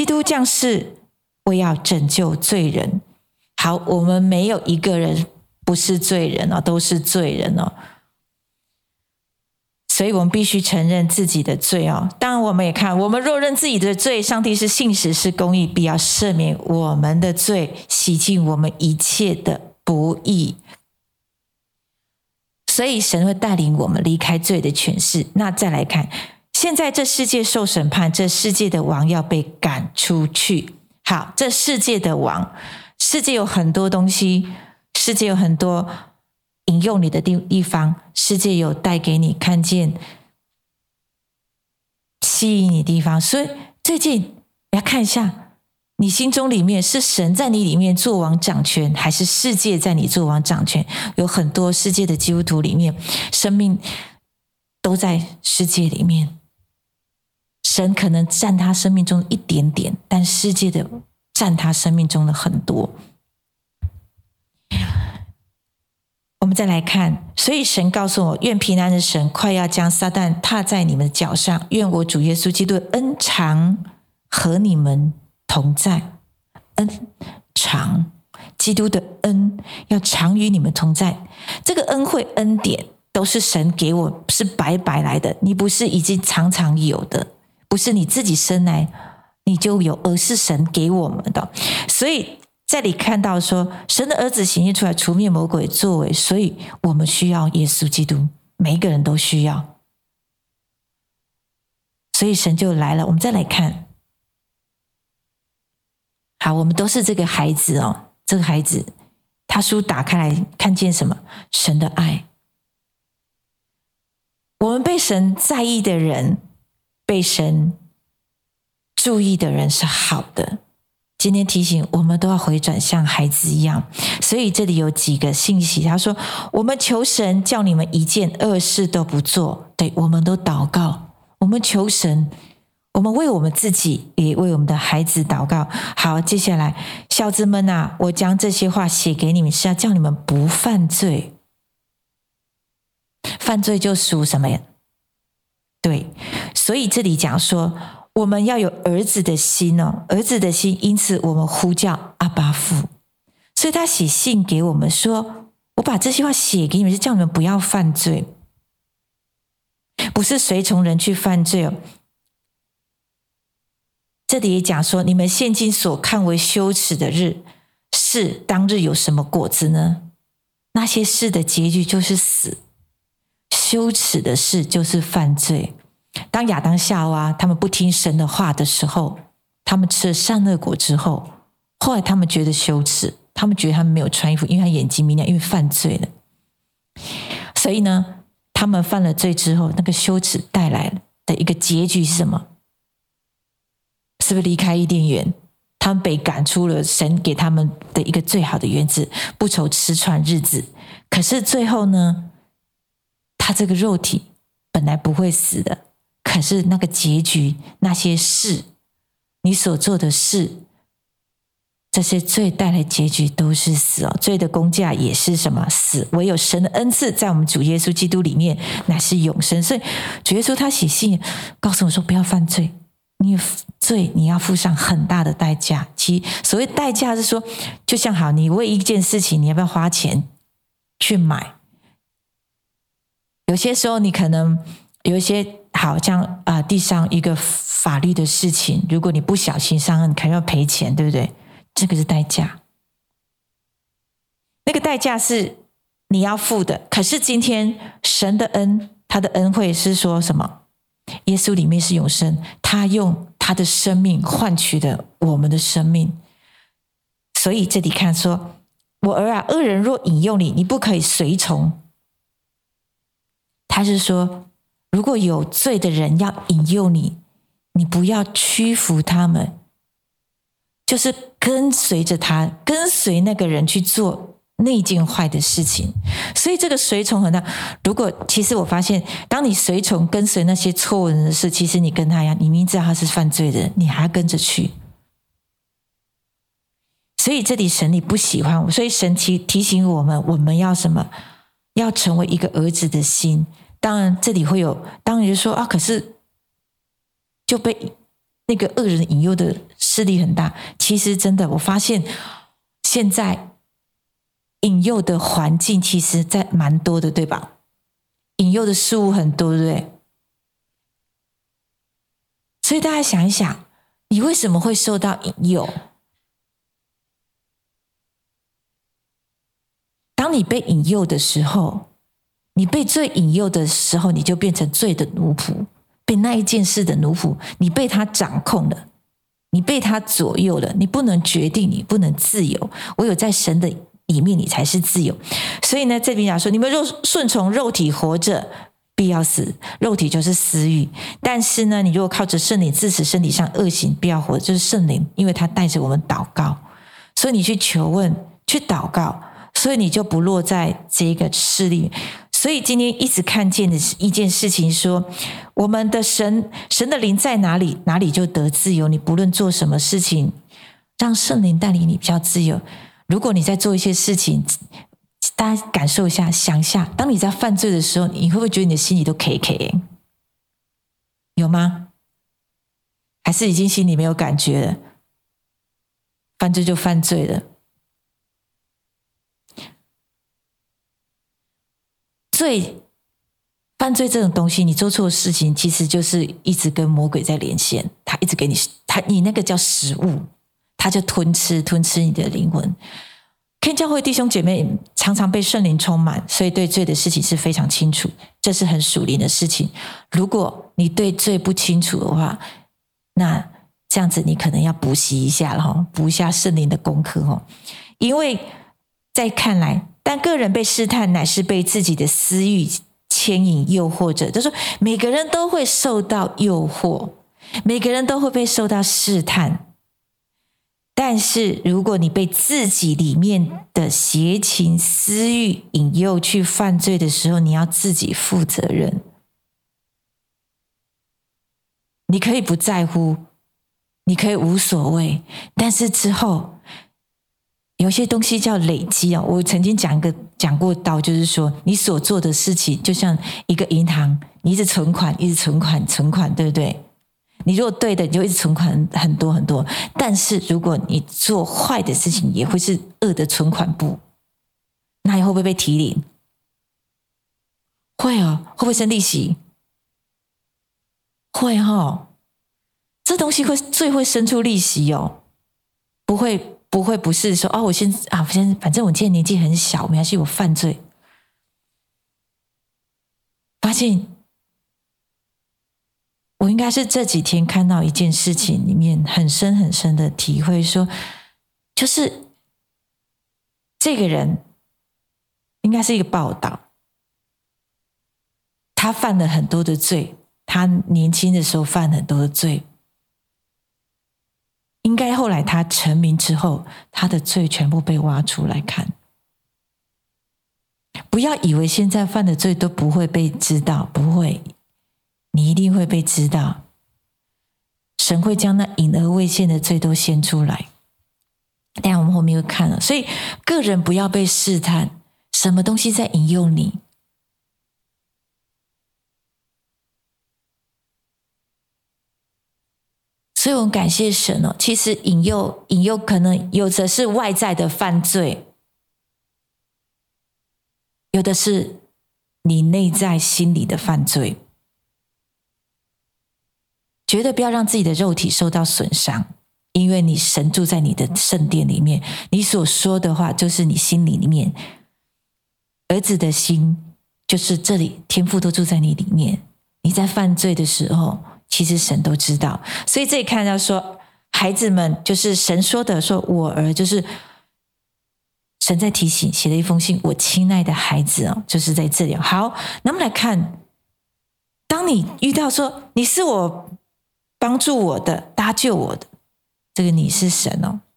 基督降世为要拯救罪人。好，我们没有一个人不是罪人哦，都是罪人哦。所以我们必须承认自己的罪哦。当然我们也看，我们若认自己的罪，上帝是信实是公义，必要赦免我们的罪，洗净我们一切的不义。所以神会带领我们离开罪的权势。那再来看，现在这世界受审判，这世界的王要被赶出去。好，这世界的王，世界有很多东西，世界有很多引诱你的地方，世界有带给你看见吸引你的地方。所以最近要看一下你心中里面是神在你里面作王掌权，还是世界在你作王掌权。有很多世界的基督徒里面，生命都在世界里面，神可能占他生命中一点点，但世界的占他生命中的很多。我们再来看，所以神告诉我，愿平安的神快要将撒旦踏在你们的脚上，愿我主耶稣基督的恩常和你们同在。恩常，基督的恩要常与你们同在。这个恩惠恩典都是神给我，是白白来的，你不是已经常常有的，不是你自己生来你就有，而是神给我们的。所以这里看到说，神的儿子显现出来，除灭魔鬼作为，所以我们需要耶稣基督，每一个人都需要。所以神就来了。我们再来看，好，我们都是这个孩子哦，这个孩子，他书打开来看见什么？神的爱。我们被神在意的人，被神注意的人是好的。今天提醒我们都要回转像孩子一样。所以这里有几个信息，他说我们求神叫你们一件恶事都不做。对，我们都祷告，我们求神，我们为我们自己也为我们的孩子祷告。好，接下来，小子们啊，我将这些话写给你们，是要叫你们不犯罪。犯罪就属什么呀？对，所以这里讲说我们要有儿子的心哦，儿子的心，因此我们呼叫阿爸父。所以他写信给我们说，我把这些话写给你们，是叫你们不要犯罪，不是随从人去犯罪哦。这里也讲说，你们现今所看为羞耻的事，当日有什么果子呢？那些事的结局就是死，羞耻的事就是犯罪。当亚当夏娃他们不听神的话的时候，他们吃了善恶果之后，后来他们觉得羞耻，他们觉得他们没有穿衣服，因为他眼睛明亮，因为犯罪了。所以呢，他们犯了罪之后，那个羞耻带来的一个结局是什么？是不是离开伊甸园？他们被赶出了神给他们的一个最好的园子，不愁吃穿日子。可是最后呢，他这个肉体本来不会死的，可是那个结局，那些事，你所做的事，这些罪带来结局都是死哦。罪的工价也是什么？死。唯有神的恩赐在我们主耶稣基督里面乃是永生。所以主耶稣他写信告诉我说，不要犯罪，你罪你要付上很大的代价。其所谓代价是说，就像好，你为一件事情，你要不要花钱去买？有些时候你可能有一些好像地上一个法律的事情，如果你不小心上岸，你可能要赔钱，对不对？这个是代价，那个代价是你要付的。可是今天神的恩，他的恩惠是说什么？耶稣里面是永生，他用他的生命换取了我们的生命。所以这里看说，我儿啊，恶人若引诱你，你不可以随从。他是说，如果有罪的人要引诱你，你不要屈服他们，就是跟随着他，跟随那个人去做那件坏的事情。所以这个随从很大。如果其实我发现，当你随从跟随那些错误人的事，其实你跟他一样，你明明知道他是犯罪的人，你还要跟着去。所以这里神你不喜欢我，所以神提醒我们，我们要什么？要成为一个儿子的心。当然这里会有，当然就说可是就被那个恶人引诱的势力很大。其实真的，我发现现在引诱的环境其实在蛮多的，对吧？引诱的事物很多，对不对？所以大家想一想，你为什么会受到引诱？当你被引诱的时候，你被罪引诱的时候，你就变成罪的奴仆，被那一件事的奴仆，你被他掌控了，你被他左右了，你不能决定，你不能自由，唯有在神的里面，你才是自由。所以呢，这边讲说，你们若顺从肉体活着，必要死。肉体就是私欲，但是呢，你如果靠着圣灵致死身体上恶行，必要活，就是圣灵，因为他带着我们祷告，所以你去求问，去祷告，所以你就不落在这个势力。所以今天一直看见的一件事情说，我们的神的灵在哪里，哪里就得自由。你不论做什么事情，让圣灵带领你比较自由。如果你在做一些事情，大家感受一下，想一下，当你在犯罪的时候，你会不会觉得你的心里都 KK？ 有吗？还是已经心里没有感觉了？犯罪就犯罪了。犯罪这种东西，你做错事情，其实就是一直跟魔鬼在连线，他一直给你那个叫食物，他就吞吃你的灵魂。看教会弟兄姐妹常常被圣灵充满，所以对罪的事情是非常清楚，这是很属灵的事情。如果你对罪不清楚的话，那这样子你可能要补习一下了，补一下圣灵的功课。因为在看来，但个人被试探，乃是被自己的私欲牵引诱惑着。就是说每个人都会受到诱惑，每个人都会被受到试探。但是如果你被自己里面的邪情私欲引诱去犯罪的时候，你要自己负责任。你可以不在乎，你可以无所谓，但是之后有些东西叫累积。我曾经讲过到，就是说你所做的事情就像一个银行，你一直存款，对不对？你如果对的，你就一直存款很多很多，但是如果你做坏的事情，也会是恶的存款簿，那你会不会被提领？会哦。会不会生利息？会哦。这东西最会生出利息哦。不会不是说我先反正我现在年纪很小，没关系，我犯罪。发现我应该是这几天看到一件事情里面很深很深的体会，说就是这个人应该是一个报道，他犯了很多的罪，他年轻的时候犯很多的罪，应该后来他成名之后，他的罪全部被挖出来看。不要以为现在犯的罪都不会被知道，不会，你一定会被知道。神会将那隐而未现的罪都掀出来。等一下我们后面会看了。所以个人不要被试探，什么东西在引诱你？所以我们感谢神哦。其实引诱可能有的是外在的犯罪，有的是你内在心里的犯罪。绝对不要让自己的肉体受到损伤，因为你神住在你的圣殿里面，你所说的话就是你心里面，儿子的心就是这里，天父都住在你里面。你在犯罪的时候，其实神都知道。所以这里看到说，孩子们就是神说的，说我儿，就是神在提醒，写了一封信，我亲爱的孩子哦，就是在这里。好，那我们来看，当你遇到说你是我帮助我的，搭救我的，这个你是神哦，